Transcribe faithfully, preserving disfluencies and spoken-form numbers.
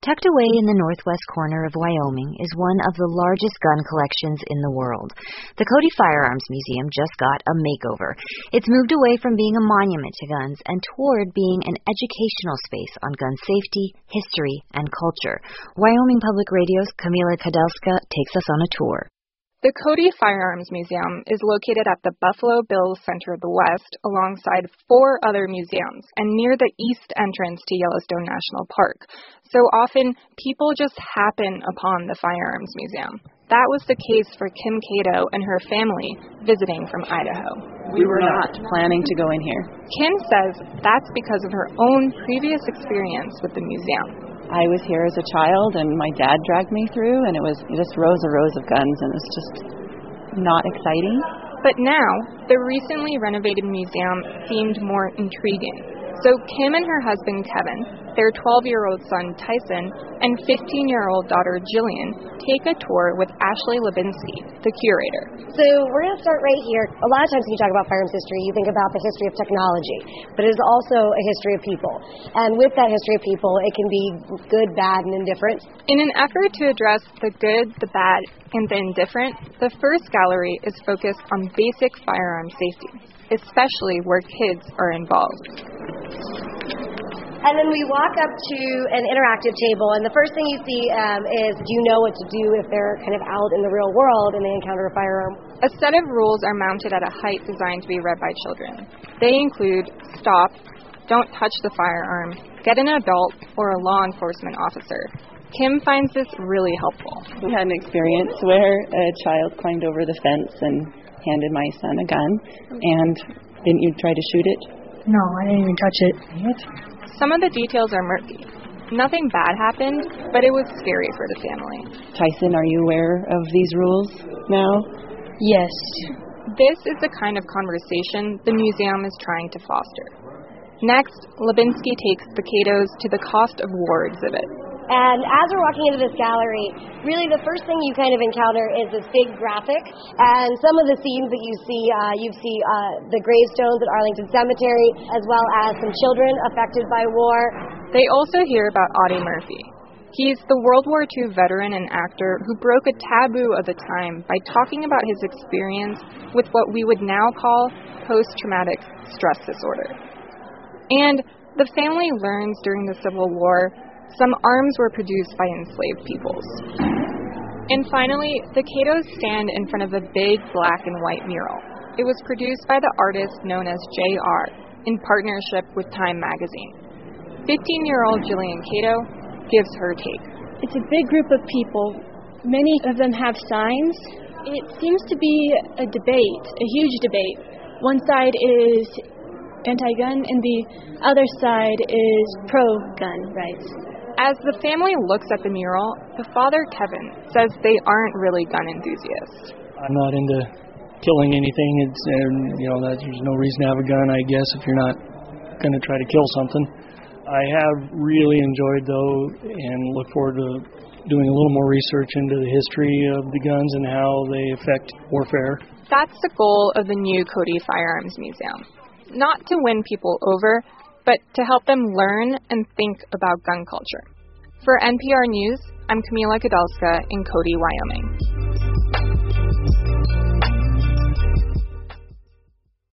Tucked away in the northwest corner of Wyoming is one of the largest gun collections in the world. The Cody Firearms Museum just got a makeover. It's moved away from being a monument to guns and toward being an educational space on gun safety, history, and culture. Wyoming Public Radio's Kamila Kadelska takes us on a tour. The Cody Firearms Museum is located at the Buffalo Bills Center of the West alongside four other museums and near the east entrance to Yellowstone National Park. So often, people just happen upon the Firearms Museum. That was the case for Kim Cato and her family visiting from Idaho. We were not planning to go in here. Kim says that's because of her own previous experience with the museum. I was here as a child, and my dad dragged me through, and it was just rows and rows of guns, and it was just not exciting. But now, the recently renovated museum seemed more intriguing. So Kim and her husband, Kevin, their twelve-year-old son, Tyson, and fifteen-year-old daughter, Jillian, take a tour with Ashley Levinsky, the curator. So we're going to start right here. A lot of times when you talk about firearms history, you think about the history of technology, but it is also a history of people. And with that history of people, it can be good, bad, and indifferent. In an effort to address the good, the bad, and the indifferent, the first gallery is focused on basic firearm safety, especially where kids are involved. And then we walk up to an interactive table, and the first thing you see um, is, do you know what to do if they're kind of out in the real world and they encounter a firearm? A set of rules are mounted at a height designed to be read by children. They include stop, don't touch the firearm, get an adult or a law enforcement officer. Kim finds this really helpful. We had an experience where a child climbed over the fence and handed my son a gun, and didn't you try to shoot it? No, I didn't even touch it. What? Some of the details are murky. Nothing bad happened, but it was scary for the family. Tyson, are you aware of these rules now? Yes. This is the kind of conversation the museum is trying to foster. Next, Levinsky takes the Catos to the Cost of War exhibit. And as we're walking into this gallery, really the first thing you kind of encounter is this big graphic. And some of the scenes that you see, uh, you see uh, the gravestones at Arlington Cemetery, as well as some children affected by war. They also hear about Audie Murphy. He's the World War Two veteran and actor who broke a taboo of the time by talking about his experience with what we would now call post-traumatic stress disorder. And the family learns during the Civil War some arms were produced by enslaved peoples. And finally, the Catos stand in front of a big black and white mural. It was produced by the artist known as J R in partnership with Time magazine. fifteen-year-old Jillian Cato gives her take. It's a big group of people. Many of them have signs. It seems to be a debate, a huge debate. One side is anti-gun and the other side is pro-gun rights. As the family looks at the mural, the father, Kevin, says they aren't really gun enthusiasts. I'm not into killing anything. It's, uh, you know, that there's no reason to have a gun, I guess, if you're not going to try to kill something. I have really enjoyed, though, and look forward to doing a little more research into the history of the guns and how they affect warfare. That's the goal of the new Cody Firearms Museum. Not to win people over, but to help them learn and think about gun culture. For N P R News, I'm Kamila Kadelska in Cody, Wyoming.